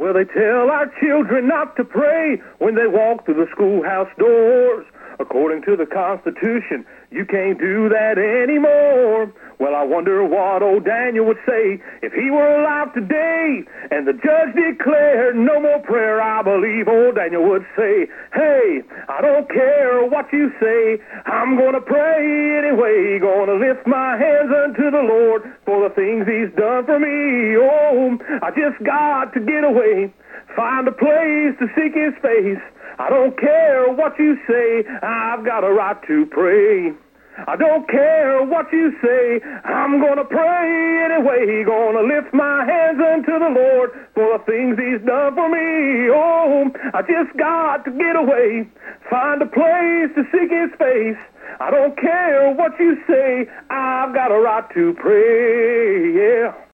Well, they tell our children not to pray when they walk through the schoolhouse doors. According to the Constitution, you can't do that anymore. Well, I wonder what old Daniel would say if he were alive today and the judge declared no more prayer. I believe old Daniel would say, hey, I don't care what you say, I'm going to pray anyway, going to lift my hands unto the Lord for the things he's done for me. Oh, I just got to get away, find a place to seek his face. I don't care what you say, I've got a right to pray. I don't care what you say, I'm going to pray anyway, going to lift my hands unto the Lord for the things he's done for me. Oh, I just got to get away, find a place to seek his face. I don't care what you say, I've got a right to pray, yeah.